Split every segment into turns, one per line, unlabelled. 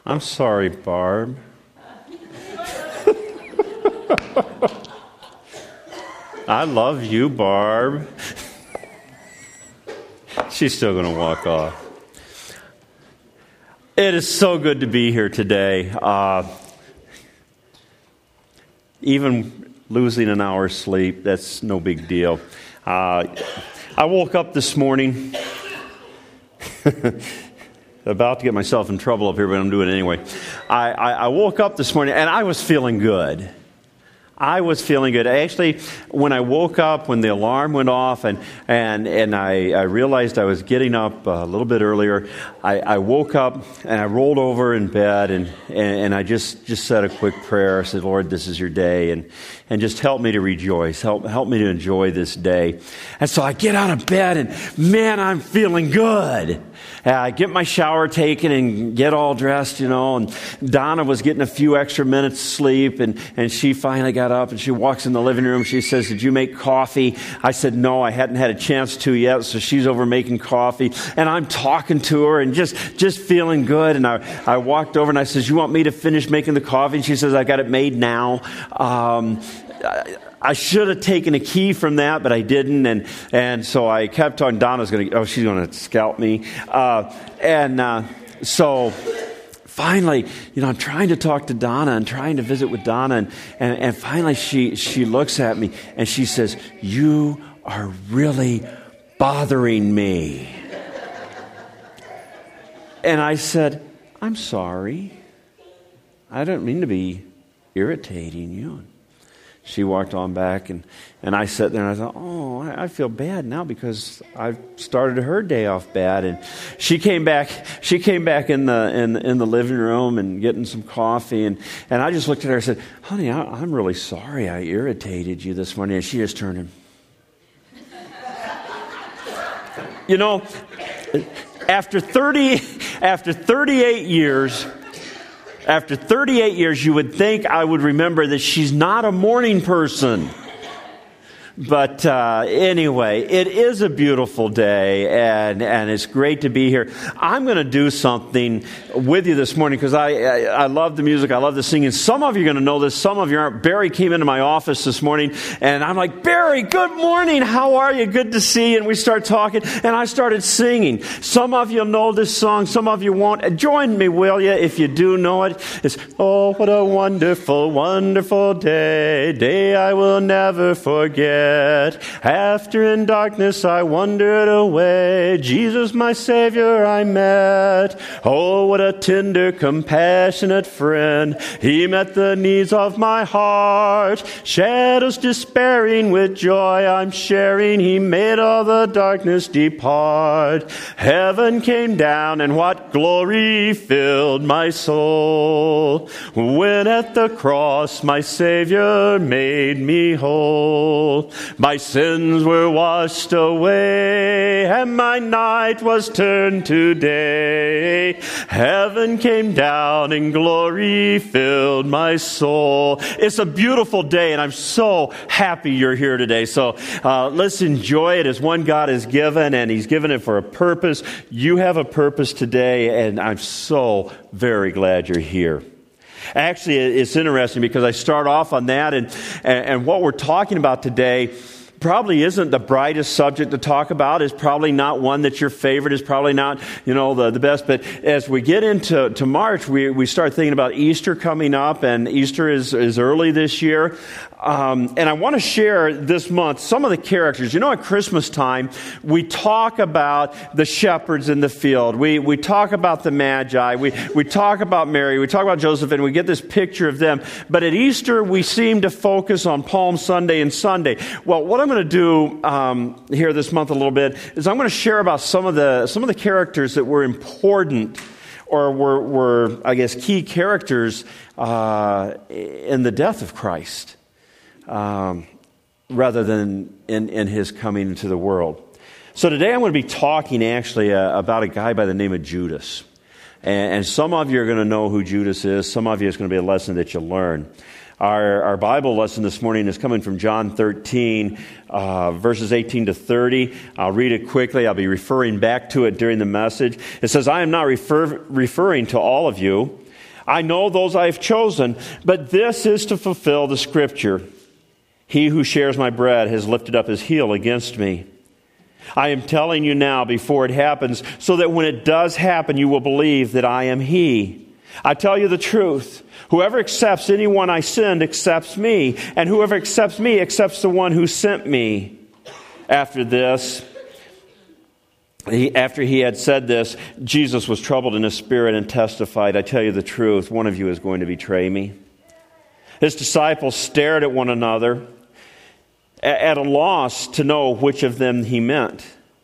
I'm sorry, Barb. I love you, Barb. She's still going to walk off. It is so good to be here today. Even losing an hour's sleep, that's no big deal. I woke up this morning, about to get myself in trouble up here, but I'm doing it anyway. I woke up this morning and I was feeling good. Actually, when I woke up, when the alarm went off and I realized I was getting up a little bit earlier, I woke up and I rolled over in bed and I just said a quick prayer. I said, Lord, this is your day and just help me to rejoice. Help me to enjoy this day. And so I get out of bed and man, I'm feeling good. I get my shower taken and get all dressed, and Donna was getting a few extra minutes sleep and she finally got up and she walks in the living room. She says, did you make coffee? I said, no, I hadn't had a chance to yet. So she's over making coffee and I'm talking to her and just feeling good. And I walked over and I says, you want me to finish making the coffee? And she says, I got it made now. I should have taken a key from that, but I didn't, and so I kept on. Donna's she's going to scalp me, so finally, I'm trying to talk to Donna and trying to visit with Donna, and finally she looks at me and she says, "You are really bothering me," and I said, "I'm sorry. I don't mean to be irritating you." She walked on back, and I sat there, and I thought, oh, I feel bad now because I've started her day off bad. And she came back in the living room and getting some coffee, and I just looked at her and said, honey, I'm really sorry I irritated you this morning. And she just turned and, after 38 years... After 38 years, you would think I would remember that she's not a morning person. But anyway, it is a beautiful day, and it's great to be here. I'm going to do something with you this morning because I love the music. I love the singing. Some of you are going to know this. Some of you aren't. Barry came into my office this morning, and I'm like, Barry, good morning. How are you? Good to see you. And we start talking, and I started singing. Some of you know this song. Some of you won't. Join me, will you, if you do know it. It's, oh, what a wonderful, wonderful day I will never forget. After in darkness I wandered away, Jesus my Savior I met. Oh, what a tender, compassionate friend. He met the needs of my heart. Shadows despairing with joy I'm sharing. He made all the darkness depart. Heaven came down and what glory filled my soul. When at the cross my Savior made me whole. My sins were washed away, and my night was turned to day. Heaven came down, and glory filled my soul. It's a beautiful day, and I'm so happy you're here today. So let's enjoy it as one God has given, and He's given it for a purpose. You have a purpose today, and I'm so very glad you're here. Actually, it's interesting because I start off on that, and what we're talking about today probably isn't the brightest subject to talk about. It's probably not one that's your favorite. It's probably not, the best. But as we get into March, we start thinking about Easter coming up, and Easter is early this year. And I want to share this month some of the characters. At Christmas time, we talk about the shepherds in the field. We talk about the Magi. We talk about Mary. We talk about Joseph, and we get this picture of them. But at Easter, we seem to focus on Palm Sunday and Sunday. Well, what I'm going to do here this month a little bit is I'm going to share about some of the characters that were important or were I guess, key characters in the death of Christ. Rather than in His coming into the world. So today I'm going to be talking actually about a guy by the name of Judas. And some of you are going to know who Judas is. Some of you, it's going to be a lesson that you'll learn. Our Bible lesson this morning is coming from John 13, verses 18 to 30. I'll read it quickly. I'll be referring back to it during the message. It says, I am not referring to all of you, I know those I have chosen, but this is to fulfill the Scripture. He who shares my bread has lifted up his heel against me. I am telling you now before it happens, so that when it does happen, you will believe that I am he. I tell you the truth. Whoever accepts anyone I send accepts me, and whoever accepts me accepts the one who sent me. After he had said this, Jesus was troubled in his spirit and testified, I tell you the truth, one of you is going to betray me. His disciples stared at one another, at a loss to know which of them he meant.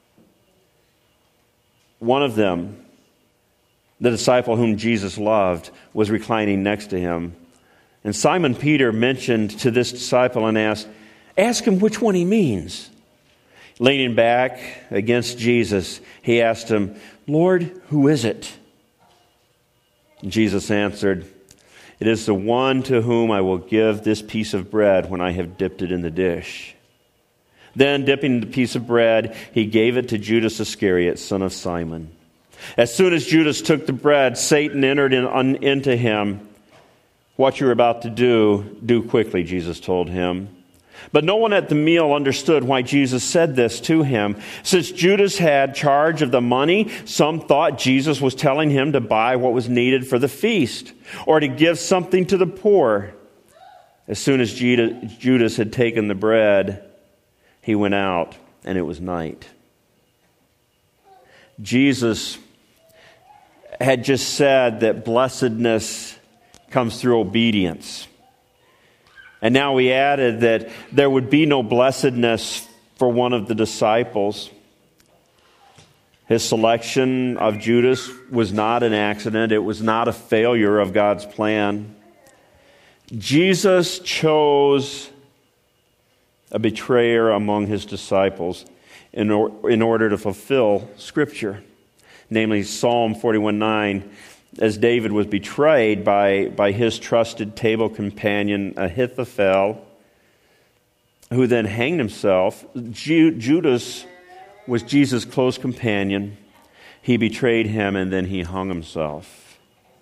One of them, the disciple whom Jesus loved, was reclining next to him. And Simon Peter mentioned to this disciple and asked, ask him which one he means. Leaning back against Jesus, he asked him, Lord, who is it? And Jesus answered, it is the one to whom I will give this piece of bread when I have dipped it in the dish. Then, dipping the piece of bread, he gave it to Judas Iscariot, son of Simon. As soon as Judas took the bread, Satan entered into him. What you're about to do quickly, Jesus told him. But no one at the meal understood why Jesus said this to him. Since Judas had charge of the money, some thought Jesus was telling him to buy what was needed for the feast, or to give something to the poor. As soon as Judas had taken the bread, he went out, and it was night. Jesus had just said that blessedness comes through obedience. And now he added that there would be no blessedness for one of the disciples. His selection of Judas was not an accident. It was not a failure of God's plan. Jesus chose a betrayer among his disciples in order to fulfill Scripture. Namely, Psalm 41:9, as David was betrayed by his trusted table companion Ahithophel, who then hanged himself. Judas was Jesus' close companion. He betrayed him and then he hung himself.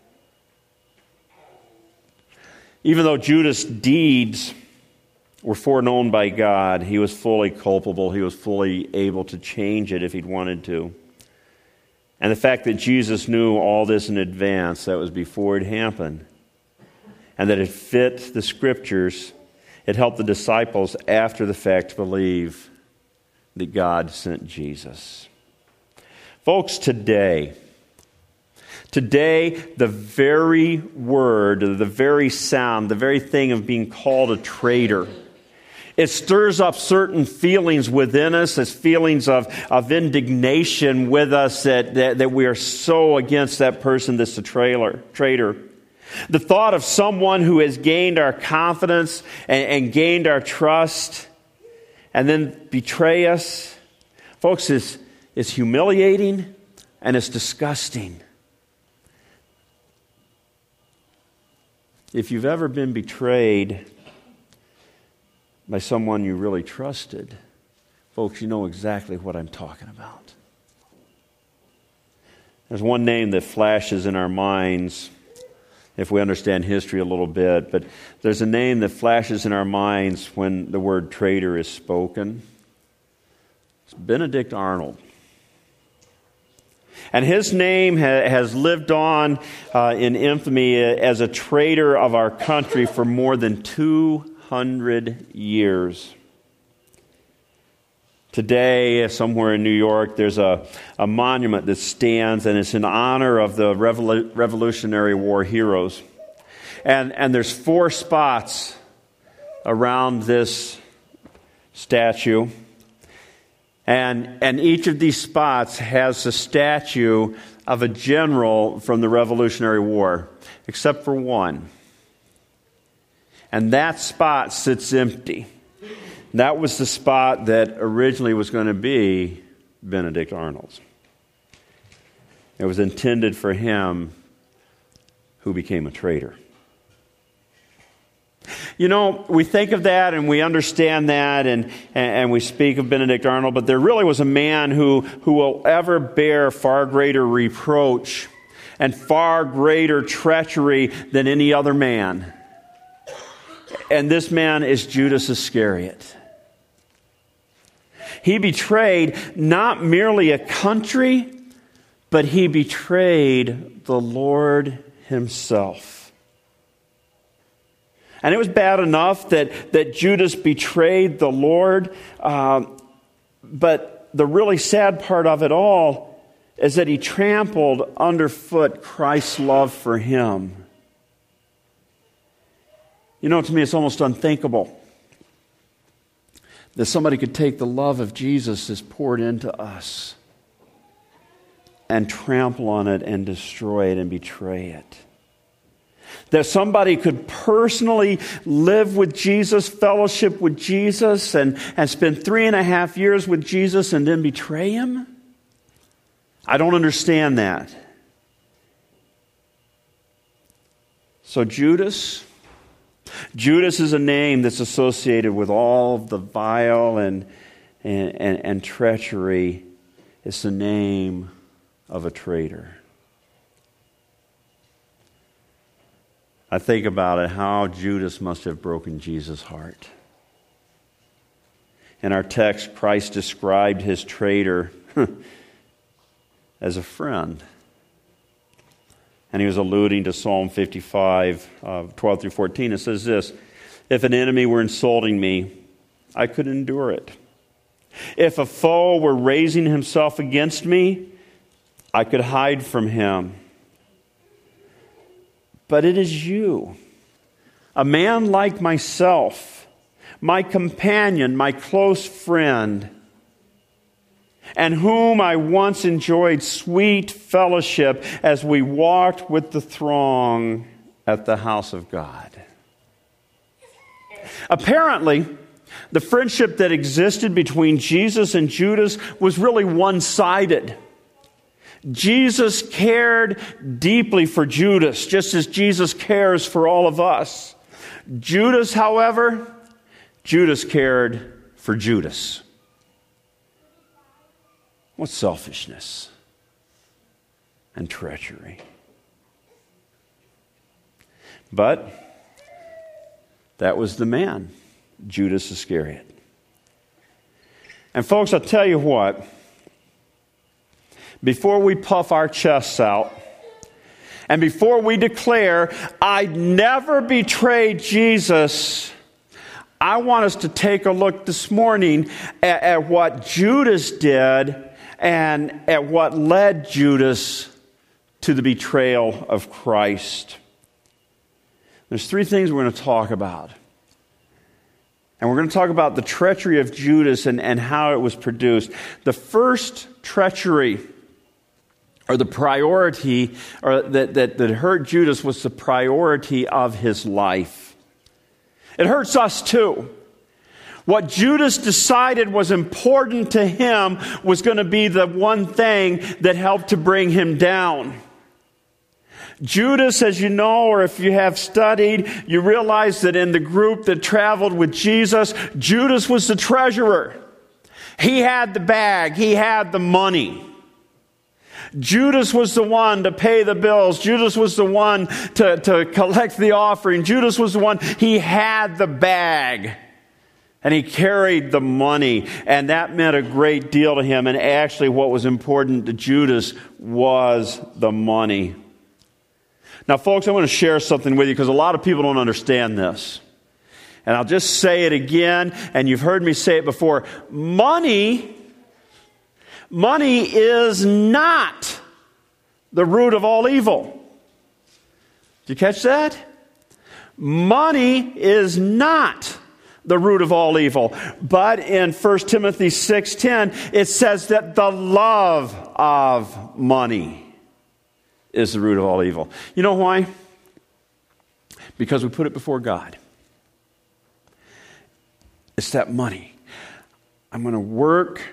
Even though Judas' deeds were foreknown by God, he was fully culpable. He was fully able to change it if he'd wanted to. And the fact that Jesus knew all this in advance, that was before it happened, and that it fit the Scriptures, it helped the disciples after the fact to believe that God sent Jesus. Folks, today, the very word, the very sound, the very thing of being called a traitor, it stirs up certain feelings within us, as feelings of indignation with us that we are so against that person that's a traitor. The thought of someone who has gained our confidence and gained our trust and then betray us, folks, is humiliating and it's disgusting. If you've ever been betrayed by someone you really trusted, folks, you know exactly what I'm talking about. There's one name that flashes in our minds if we understand history a little bit, but there's a name that flashes in our minds when the word traitor is spoken. It's Benedict Arnold. And his name has lived on in infamy as a traitor of our country for more than 200 years. Today, somewhere in New York, there's a monument that stands, and it's in honor of the Revolutionary War heroes. And there's 4 spots around this statue. And each of these spots has a statue of a general from the Revolutionary War, except for one. And that spot sits empty. That was the spot that originally was going to be Benedict Arnold's. It was intended for him who became a traitor. You know, we think of that and we understand that and we speak of Benedict Arnold, but there really was a man who will ever bear far greater reproach and far greater treachery than any other man. And this man is Judas Iscariot. He betrayed not merely a country, but he betrayed the Lord himself. And it was bad enough that Judas betrayed the Lord, but the really sad part of it all is that he trampled underfoot Christ's love for him. You know, to me, it's almost unthinkable that somebody could take the love of Jesus that's poured into us and trample on it and destroy it and betray it. That somebody could personally live with Jesus, fellowship with Jesus, and spend 3.5 years with Jesus and then betray him? I don't understand that. So Judas is a name that's associated with all of the vile and treachery. It's the name of a traitor. I think about it, how Judas must have broken Jesus' heart. In our text, Christ described his traitor as a friend. And he was alluding to Psalm 55, 12 through 14. It says this: if an enemy were insulting me, I could endure it. If a foe were raising himself against me, I could hide from him. But it is you, a man like myself, my companion, my close friend, and whom I once enjoyed sweet fellowship as we walked with the throng at the house of God. Apparently, the friendship that existed between Jesus and Judas was really one-sided. Jesus cared deeply for Judas, just as Jesus cares for all of us. Judas cared for Judas. What selfishness and treachery. But that was the man, Judas Iscariot. And folks, I'll tell you what, before we puff our chests out, and before we declare, I'd never betray Jesus, I want us to take a look this morning at what Judas did and at what led Judas to the betrayal of Christ. There's 3 things we're going to talk about. And we're going to talk about the treachery of Judas and how it was produced. The first treachery, or the priority, or that hurt Judas, was the priority of his life. It hurts us too. What Judas decided was important to him was going to be the one thing that helped to bring him down. Judas, as you know, or if you have studied, you realize that in the group that traveled with Jesus, Judas was the treasurer. He had the bag. He had the money. Judas was the one to pay the bills. Judas was the one to collect the offering. Judas was the one. He had the bag. And he carried the money. And that meant a great deal to him. And actually what was important to Judas was the money. Now, folks, I want to share something with you because a lot of people don't understand this. And I'll just say it again, and you've heard me say it before. Money is not the root of all evil. Did you catch that? Money is not the root of all evil. But in 1 Timothy 6:10, it says that the love of money is the root of all evil. You know why? Because we put it before God. It's that money. I'm going to work,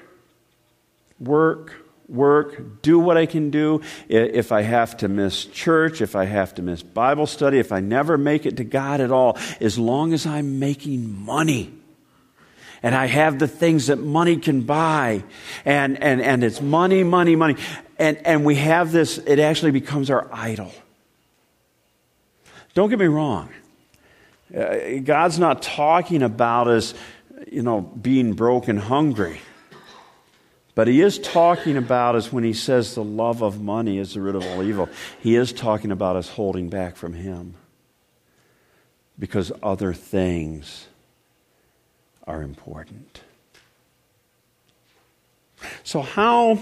do what I can do. If I have to miss church, if I have to miss Bible study, if I never make it to God at all, as long as I'm making money. And I have the things that money can buy. And it's money, money, money. And we have this, it actually becomes our idol. Don't get me wrong. God's not talking about us, being broke and hungry. But He is talking about us when He says the love of money is the root of all evil. He is talking about us holding back from Him. Because other things are important. So how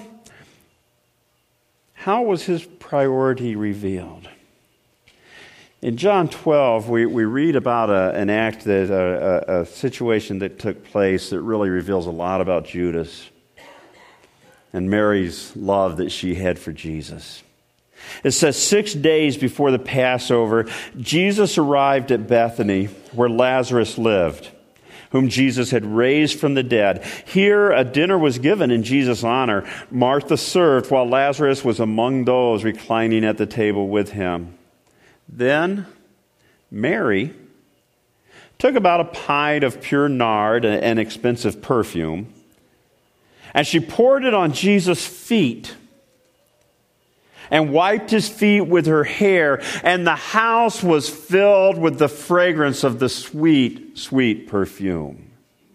was His priority revealed? In John 12, we read about an act, a situation that took place that really reveals a lot about Judas and Mary's love that she had for Jesus. It says 6 days before the Passover, Jesus arrived at Bethany, where Lazarus lived, whom Jesus had raised from the dead. Here a dinner was given in Jesus' honor. Martha served, while Lazarus was among those reclining at the table with him. Then Mary took about a pint of pure nard, an expensive perfume, and she poured it on Jesus' feet and wiped His feet with her hair, and the house was filled with the fragrance of the sweet, sweet perfume.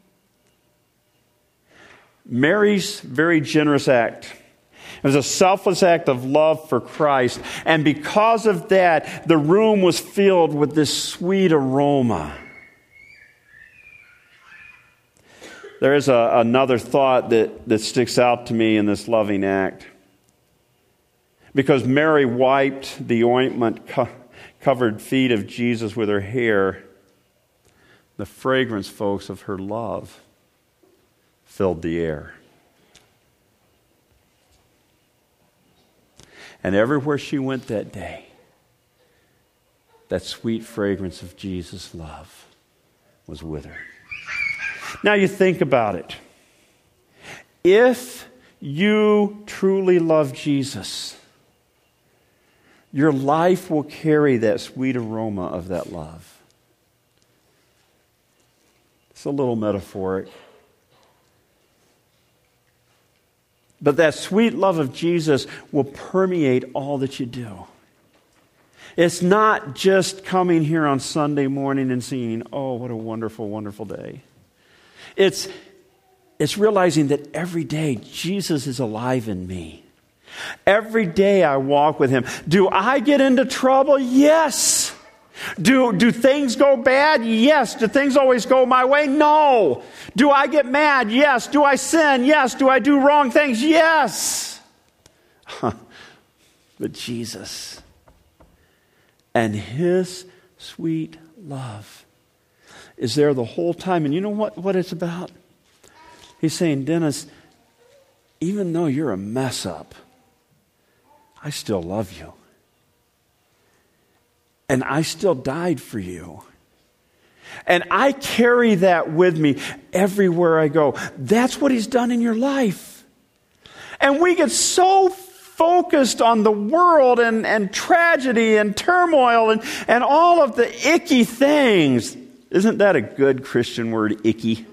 Mary's very generous act. It was a selfless act of love for Christ. And because of that, the room was filled with this sweet aroma. There is another thought that sticks out to me in this loving act. Because Mary wiped the ointment-covered feet of Jesus with her hair, the fragrance, folks, of her love filled the air. And everywhere she went that day, that sweet fragrance of Jesus' love was with her. Now you think about it. If you truly love Jesus, your life will carry that sweet aroma of that love. It's a little metaphoric. But that sweet love of Jesus will permeate all that you do. It's not just coming here on Sunday morning and singing, "Oh, what a wonderful, wonderful day." It's realizing that every day Jesus is alive in me. Every day I walk with Him. Do I get into trouble? Yes. Do things go bad? Yes. Do things always go my way? No. Do I get mad? Yes. Do I sin? Yes. Do I do wrong things? Yes. But Jesus and His sweet love is there the whole time. And you know what it's about? He's saying, Dennis, even though you're a mess up, I still love you. And I still died for you. And I carry that with me everywhere I go. That's what He's done in your life. And we get so focused on the world and tragedy and turmoil and all of the icky things. Isn't that a good Christian word, icky?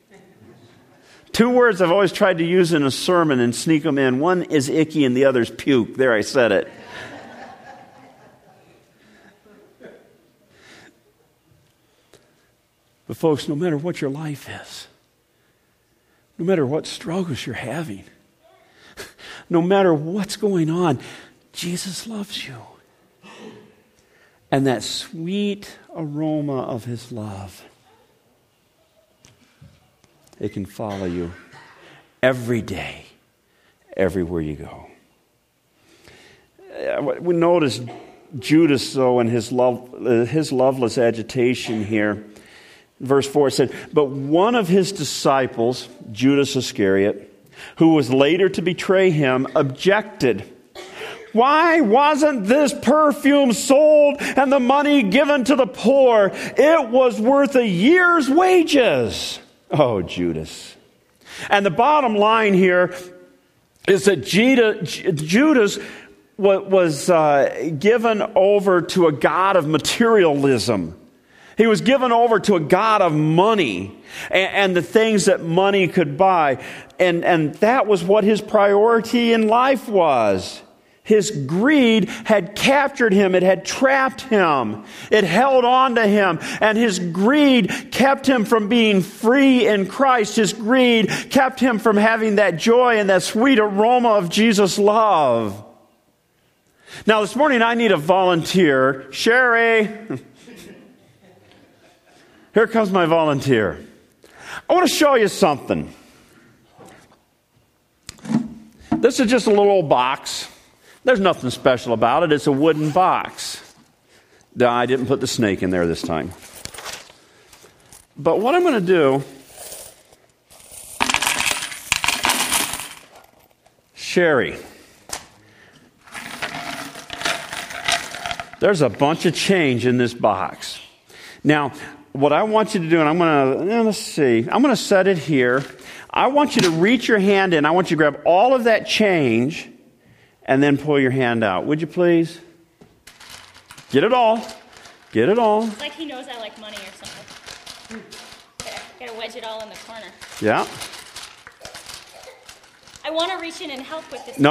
2 words I've always tried to use in a sermon and sneak them in. One is icky and the other is puke. There, I said it. But folks, no matter what your life is, no matter what struggles you're having, no matter what's going on, Jesus loves you. And that sweet aroma of His love, it can follow you every day, everywhere you go. We notice Judas, though, and his loveless agitation here. Verse 4 said, "But one of His disciples, Judas Iscariot, who was later to betray Him, objected. 'Why wasn't this perfume sold and the money given to the poor? It was worth a year's wages.'" Oh, Judas. And the bottom line here is that Judas was given over to a god of materialism. He was given over to a god of money and the things that money could buy. And that was what his priority in life was. His greed had captured him. It had trapped him. It held on to him. And his greed kept him from being free in Christ. His greed kept him from having that joy and that sweet aroma of Jesus' love. Now, this morning I need a volunteer. Sherry. Here comes my volunteer. I want to show you something. This is just a little old box. There's nothing special about it. It's a wooden box. No, I didn't put the snake in there this time. But what I'm going to do, Sherry, there's a bunch of change in this box. Now, what I want you to do, and I'm going to set it here. I want you to reach your hand in. I want you to grab all of that change and then pull your hand out. Would you please? Get it all. Get it all.
It's like he knows I like money or something. Gotta wedge it all in the corner.
Yeah.
I want to reach in and help with this.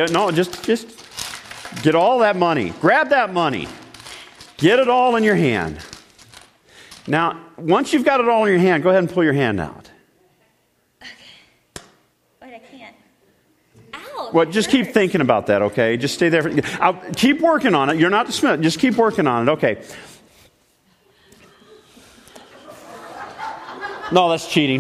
Just get all that money. Grab that money. Get it all in your hand. Now, once you've got it all in your hand, go ahead and pull your hand out.
Okay. But I can't. Ow.
Well, just keep thinking about that, okay? Just stay there. Keep working on it. You're not dismissed. Just keep working on it, okay? No, that's cheating.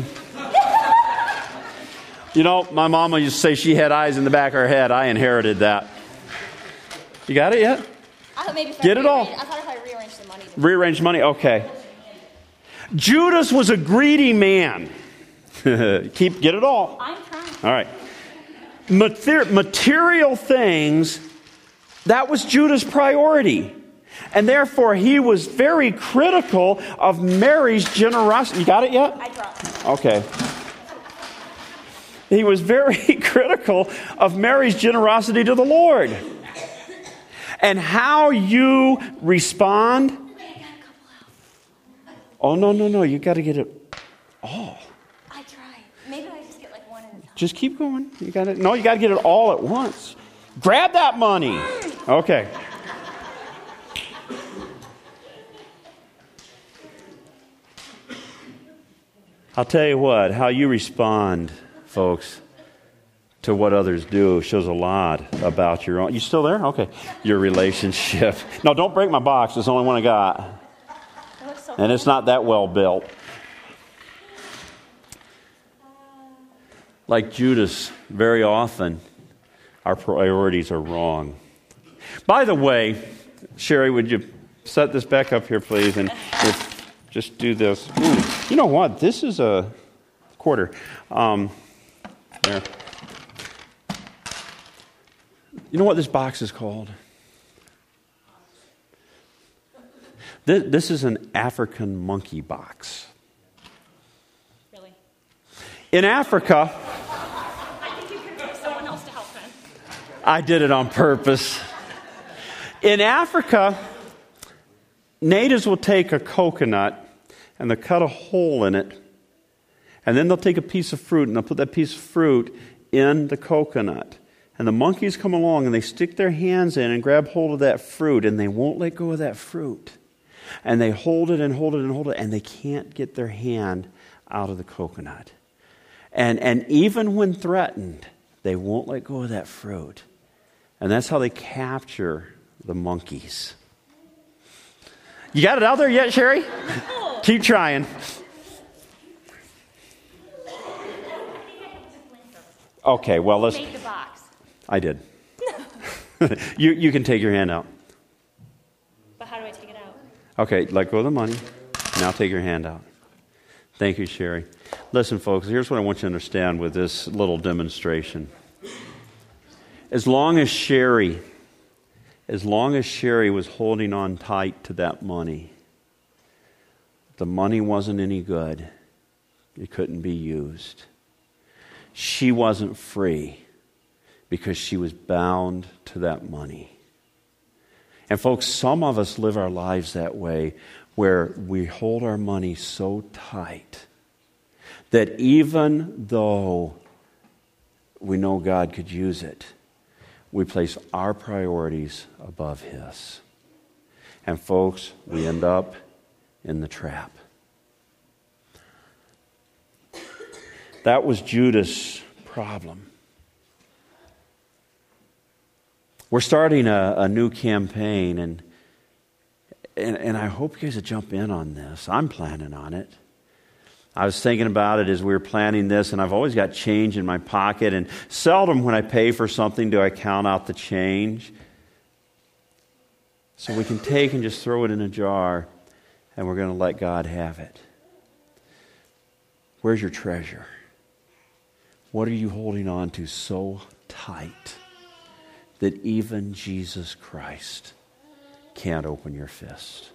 You know, my mama used to say she had eyes in the back of her head. I inherited that. You got it yet?
I thought maybe
get it all.
I thought if I rearranged the money.
Rearrange money? Okay. Judas was a greedy man. Get it all.
I'm trying.
All right. Material things, that was Judas' priority. And therefore, he was very critical of Mary's generosity. You got it yet?
I dropped.
Okay. He was very critical of Mary's generosity to the Lord. And how you respond. Oh, no. You got to get it all.
I tried. Maybe I just get like one at a time.
Just keep going. You got it. No, you got to get it all at once. Grab that money. Okay. I'll tell you what, how you respond, folks, to what others do shows a lot about your own. You still there? Okay. Your relationship. No, don't break my box. It's the only one I got. And it's not that well built. Like Judas, very often, our priorities are wrong. By the way, Sherry, would you set this back up here, please? And just do this. You know what? This is a quarter. There. You know what this box is called? This is an African monkey box.
Really?
In Africa...
I think you could have someone else to help then.
I did it on purpose. In Africa, natives will take a coconut and they'll cut a hole in it. And then they'll take a piece of fruit and they'll put that piece of fruit in the coconut. And the monkeys come along and they stick their hands in and grab hold of that fruit and they won't let go of that fruit. And they hold it and hold it and hold it and they can't get their hand out of the coconut. And even when threatened, they won't let go of that fruit. And that's how they capture the monkeys. You got it out there yet, Sherry?
No.
Keep trying. Okay, well, let's...
Make the box.
I did. You can take your hand out.
But how do I take it out?
Okay, let go of the money. Now take your hand out. Thank you, Sherry. Listen, folks, here's what I want you to understand with this little demonstration. As long as Sherry was holding on tight to that money, the money wasn't any good. It couldn't be used. She wasn't free because she was bound to that money. And folks, some of us live our lives that way, where we hold our money so tight that even though we know God could use it, we place our priorities above His. And folks, we end up in the trap. That was Judas' problem. We're starting a new campaign, and I hope you guys will jump in on this. I'm planning on it. I was thinking about it as we were planning this, and I've always got change in my pocket, and seldom when I pay for something do I count out the change. So we can take and just throw it in a jar, and we're going to let God have it. Where's your treasure? What are you holding on to so tight that even Jesus Christ can't open your fist?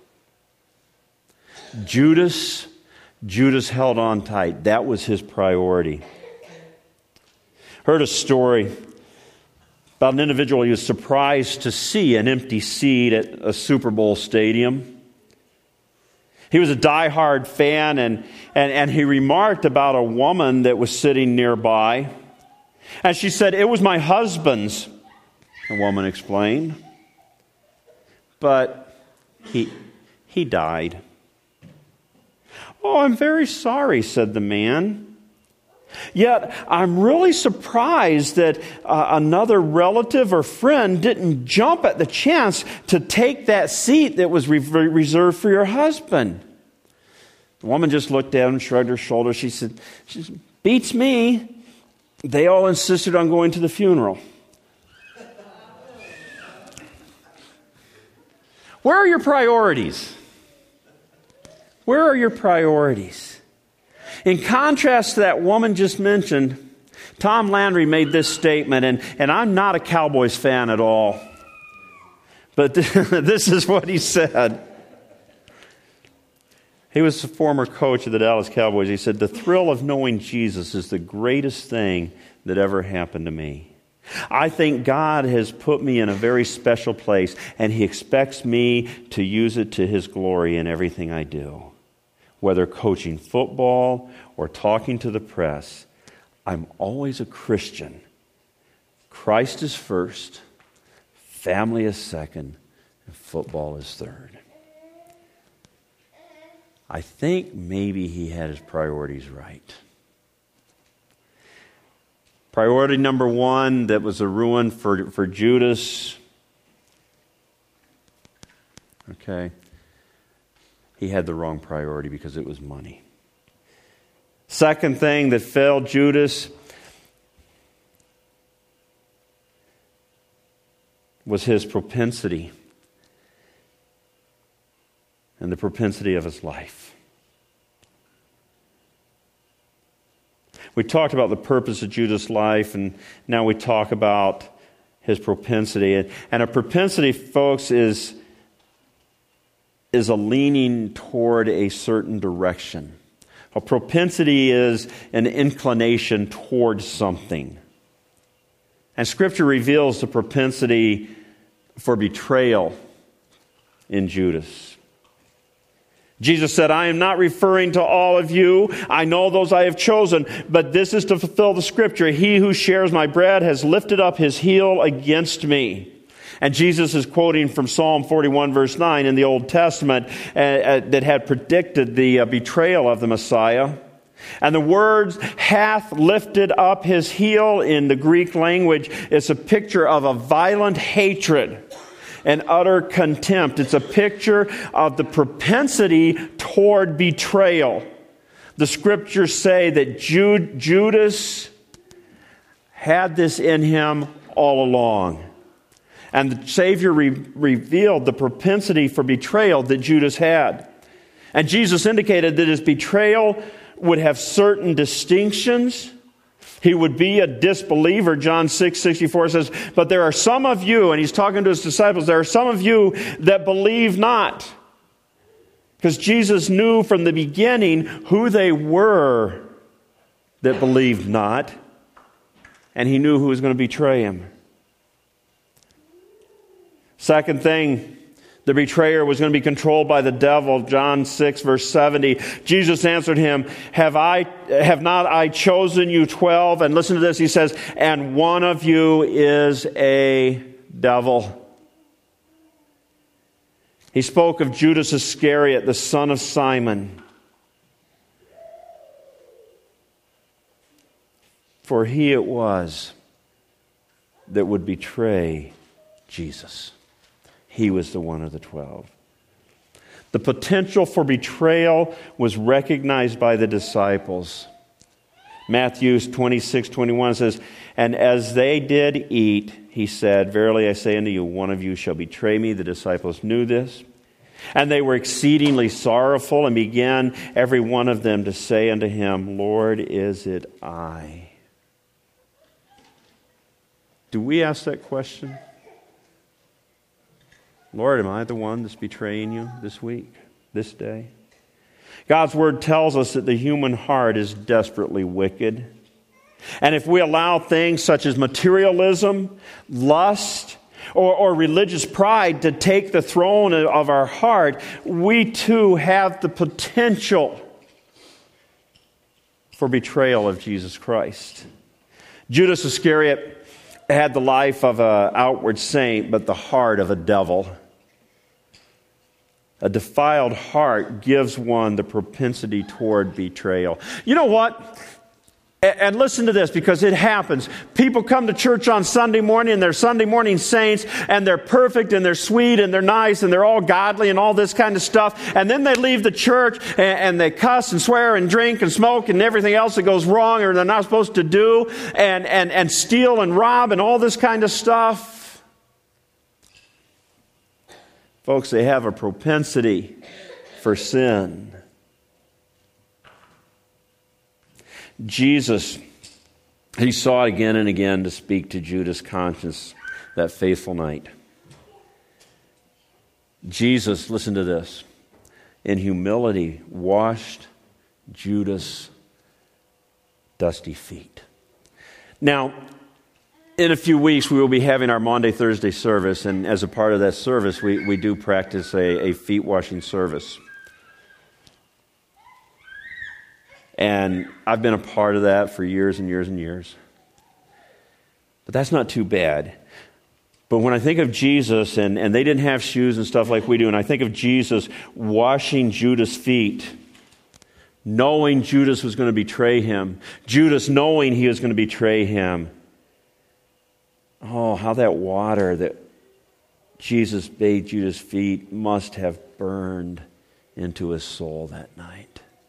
Judas held on tight. That was his priority. Heard a story about an individual. He was surprised to see an empty seat at a Super Bowl stadium. He was a diehard fan, and he remarked about a woman that was sitting nearby. And she said, "It was my husband's," the woman explained. "But he died." "Oh, I'm very sorry," said the man. "Yet I'm really surprised that another relative or friend didn't jump at the chance to take that seat that was reserved for your husband." The woman just looked at him, shrugged her shoulders. She said, "Beats me. They all insisted on going to the funeral." Where are your priorities? Where are your priorities? In contrast to that woman just mentioned, Tom Landry made this statement, and I'm not a Cowboys fan at all, but this is what he said. He was a former coach of the Dallas Cowboys. He said, "The thrill of knowing Jesus is the greatest thing that ever happened to me. I think God has put me in a very special place, and He expects me to use it to His glory in everything I do. Whether coaching football or talking to the press, I'm always a Christian. Christ is first, family is second, and football is third." I think maybe he had his priorities right. Priority number one that was a ruin for Judas. Okay. He had the wrong priority because it was money. Second thing that failed Judas was his propensity and the propensity of his life. We talked about the purpose of Judas' life, and now we talk about his propensity. And a propensity, folks, is a leaning toward a certain direction. A propensity is an inclination towards something. And Scripture reveals the propensity for betrayal in Judas. Jesus said, "I am not referring to all of you. I know those I have chosen, but this is to fulfill the Scripture. He who shares my bread has lifted up his heel against me." And Jesus is quoting from Psalm 41, verse 9 in the Old Testament that had predicted the betrayal of the Messiah. And the words, "hath lifted up his heel," in the Greek language is a picture of a violent hatred and utter contempt. It's a picture of the propensity toward betrayal. The Scriptures say that Judas had this in him all along. And the Savior revealed the propensity for betrayal that Judas had. And Jesus indicated that his betrayal would have certain distinctions. He would be a disbeliever. John 6:64 says, "But there are some of you," and he's talking to his disciples, "there are some of you that believe not." Because Jesus knew from the beginning who they were that believed not, and he knew who was going to betray him. Second thing The betrayer was going to be controlled by the devil. John 6, verse 70. Jesus answered him, have not I chosen you 12? And listen to this. He says, and one of you is a devil. He spoke of Judas Iscariot, the son of Simon. For he it was that would betray Jesus. He was the one of the 12. The potential for betrayal was recognized by the disciples. Matthew 26:21 says, and as they did eat, he said, verily I say unto you, one of you shall betray me. The disciples knew this. And they were exceedingly sorrowful, and began every one of them to say unto him, Lord, is it I? Do we ask that question? Lord, am I the one that's betraying you this week, this day? God's Word tells us that the human heart is desperately wicked. And if we allow things such as materialism, lust, or religious pride to take the throne of our heart, we too have the potential for betrayal of Jesus Christ. Judas Iscariot had the life of an outward saint, but the heart of a devil. A defiled heart gives one the propensity toward betrayal. You know what? And listen to this, because it happens. People come to church on Sunday morning, and they're Sunday morning saints, and they're perfect, and they're sweet, and they're nice, and they're all godly, and all this kind of stuff. And then they leave the church, and they cuss and swear and drink and smoke and everything else that goes wrong or they're not supposed to do, and steal and rob and all this kind of stuff. Folks, they have a propensity for sin. Jesus, he sought again and again to speak to Judas' conscience that faithful night. Jesus, listen to this, in humility washed Judas' dusty feet. Now, in a few weeks, we will be having our Maundy Thursday service, and as a part of that service, we do practice a feet washing service. And I've been a part of that for years and years and years. But that's not too bad. But when I think of Jesus, and they didn't have shoes and stuff like we do, and I think of Jesus washing Judas' feet, knowing Judas was going to betray him, Judas knowing he was going to betray him, oh, how that water that Jesus bathed Judas' feet must have burned into his soul that night.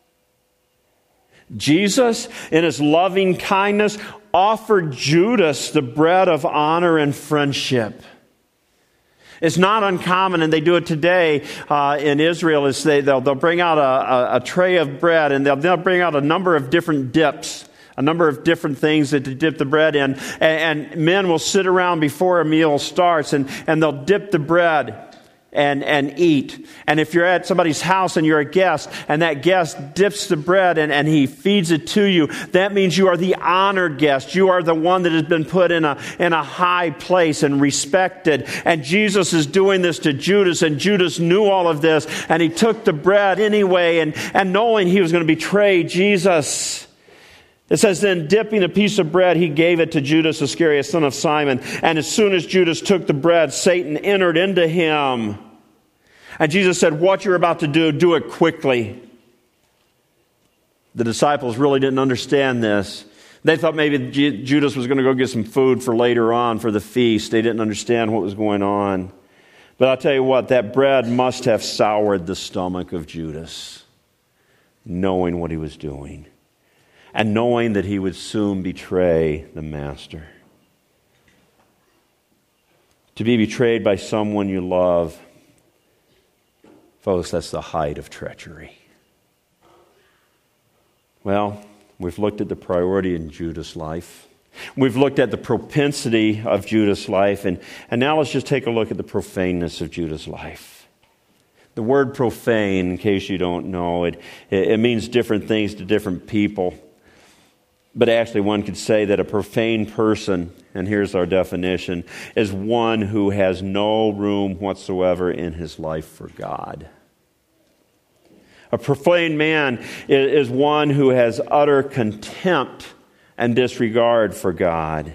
Jesus, in his loving kindness, offered Judas the bread of honor and friendship. It's not uncommon, and they do it today in Israel, is they'll bring out a tray of bread, and they'll bring out a number of different dips, a number of different things that to dip the bread in. And men will sit around before a meal starts, and they'll dip the bread and eat. And if you're at somebody's house and you're a guest, and that guest dips the bread and he feeds it to you, that means you are the honored guest. You are the one that has been put in a high place and respected. And Jesus is doing this to Judas, and Judas knew all of this, and he took the bread anyway, and knowing he was going to betray Jesus. It says, then dipping a piece of bread, he gave it to Judas Iscariot, son of Simon. And as soon as Judas took the bread, Satan entered into him. And Jesus said, what you're about to do it quickly. The disciples really didn't understand this. They thought maybe Judas was going to go get some food for later on for the feast. They didn't understand what was going on. But I'll tell you what, that bread must have soured the stomach of Judas, knowing what he was doing. And knowing that he would soon betray the master. To be betrayed by someone you love, folks, that's the height of treachery. Well, we've looked at the priority in Judas' life. We've looked at the propensity of Judas' life. And now let's just take a look at the profaneness of Judas' life. The word profane, in case you don't know, it means different things to different people. But actually, one could say that a profane person, and here's our definition, is one who has no room whatsoever in his life for God. A profane man is one who has utter contempt and disregard for God.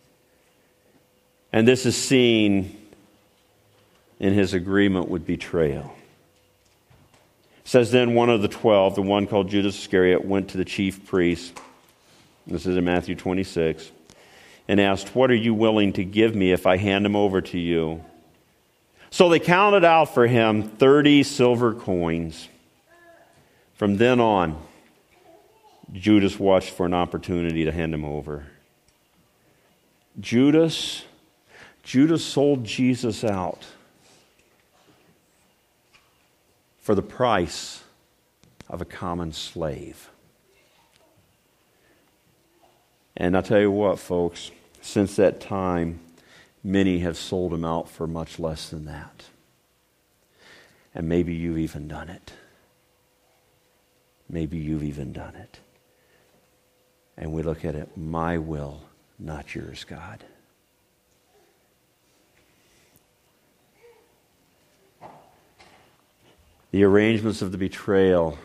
And this is seen in his agreement with betrayal. It says, then one of the 12, the one called Judas Iscariot, went to the chief priests. This is in Matthew 26. And asked, what are you willing to give me if I hand him over to you? So they counted out for him 30 silver coins. From then on, Judas watched for an opportunity to hand him over. Judas sold Jesus out for the price of a common slave. And I'll tell you what, folks, since that time, many have sold him out for much less than that. And maybe you've even done it. Maybe you've even done it. And we look at it, my will, not yours, God. The arrangements of the betrayal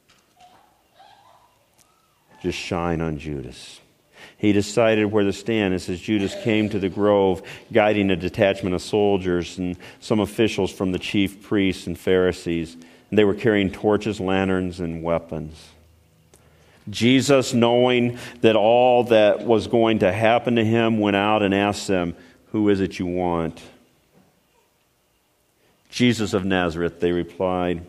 just shine on Judas. He decided where to stand. It says Judas came to the grove, guiding a detachment of soldiers and some officials from the chief priests and Pharisees. And they were carrying torches, lanterns, and weapons. Jesus, knowing that all that was going to happen to him, went out and asked them, who is it you want? Jesus of Nazareth, they replied.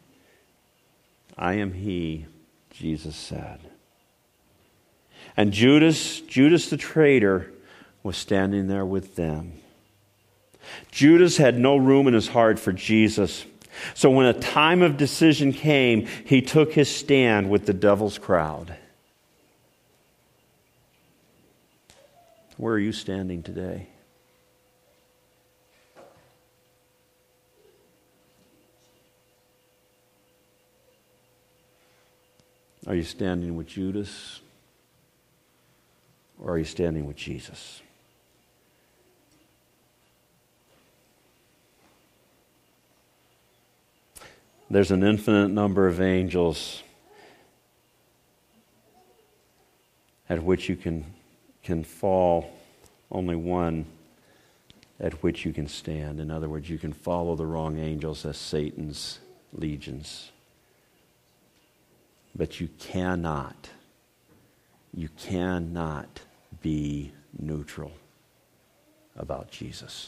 I am he, Jesus said. And Judas the traitor, was standing there with them. Judas had no room in his heart for Jesus. So when a time of decision came, he took his stand with the devil's crowd. Where are you standing today? Are you standing with Judas? Or are you standing with Jesus? There's an infinite number of angels at which you can fall, only one at which you can stand. In other words, you can follow the wrong angels as Satan's legions. But you cannot be neutral about Jesus.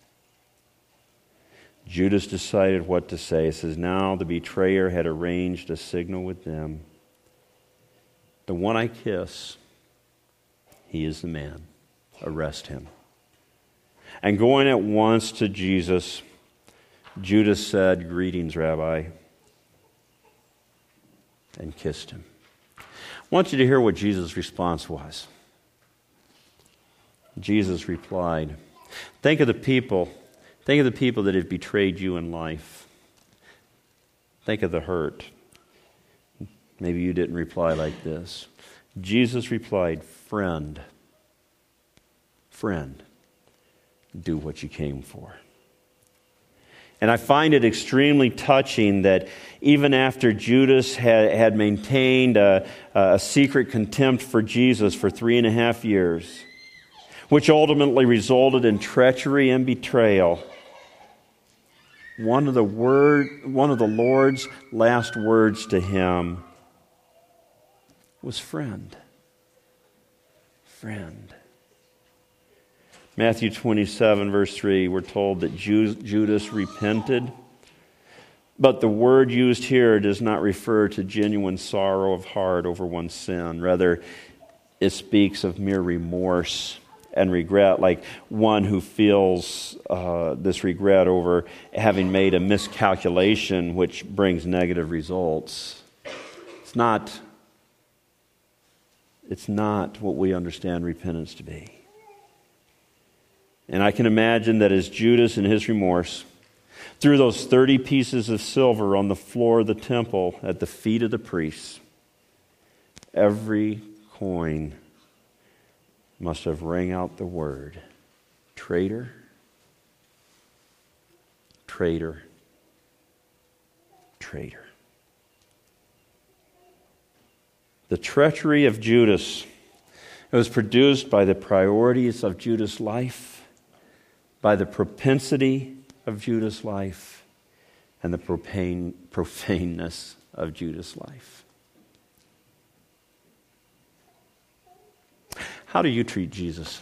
Judas decided what to say. It says, now the betrayer had arranged a signal with them. The one I kiss, he is the man. Arrest him. And going at once to Jesus, Judas said, greetings, Rabbi, and kissed him. I want you to hear what Jesus' response was. Jesus replied, think of the people that have betrayed you in life. Think of the hurt. Maybe you didn't reply like this. Jesus replied, friend, do what you came for. And I find it extremely touching that even after Judas had maintained a secret contempt for Jesus for 3.5 years, which ultimately resulted in treachery and betrayal, one of the Lord's last words to him was friend. Friend. Matthew 27, verse 3, we're told that Judas repented. But the word used here does not refer to genuine sorrow of heart over one's sin. Rather, it speaks of mere remorse and regret, like one who feels this regret over having made a miscalculation which brings negative results. It's not what we understand repentance to be. And I can imagine that as Judas in his remorse threw those 30 pieces of silver on the floor of the temple at the feet of the priests, every coin must have rang out the word, traitor, traitor, traitor. The treachery of Judas, it was produced by the priorities of Judas' life, by the propensity of Judas' life, and the profaneness of Judas' life. How do you treat Jesus?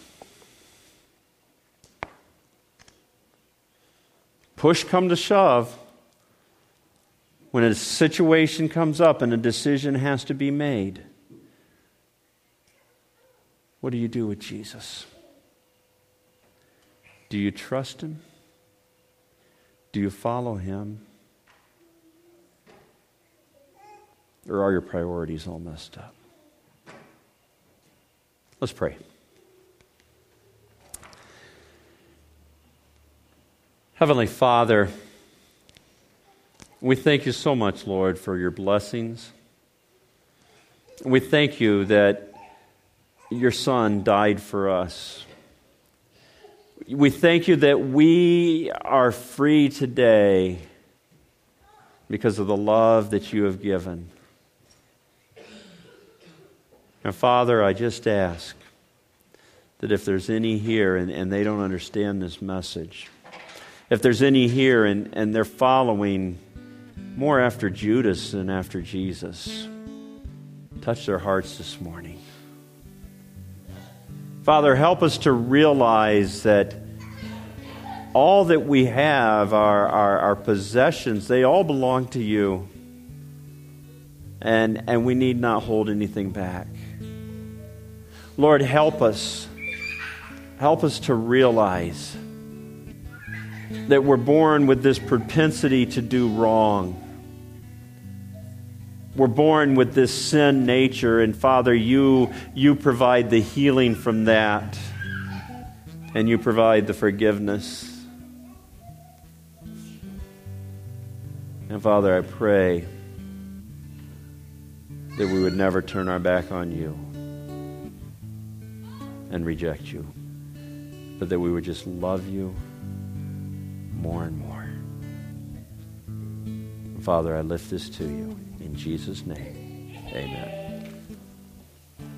Push come to shove, when a situation comes up and a decision has to be made, what do you do with Jesus? Do you trust Him? Do you follow Him? Or are your priorities all messed up? Let's pray. Heavenly Father, we thank you so much, Lord, for your blessings. We thank you that your Son died for us. We thank you that we are free today because of the love that you have given. And Father, I just ask that if there's any here and they don't understand this message, if there's any here and they're following more after Judas than after Jesus, touch their hearts this morning. Father, help us to realize that all that we have, our possessions, they all belong to you. And we need not hold anything back. Lord, help us. Help us to realize that we're born with this propensity to do wrong. We're born with this sin nature, and Father, you provide the healing from that, and you provide the forgiveness. And Father, I pray that we would never turn our back on you and reject you, but that we would just love you more and more. Father, I lift this to you. In Jesus' name, amen.